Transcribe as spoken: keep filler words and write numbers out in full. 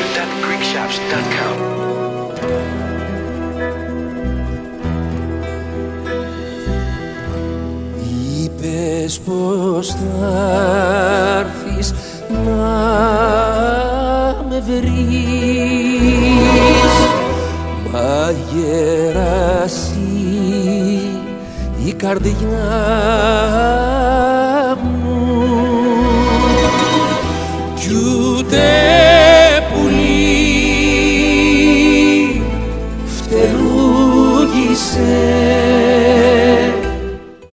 dot greek shops dot com. Είπες πως θα έρθεις να με βρεις, μα γέρασε η καρδιά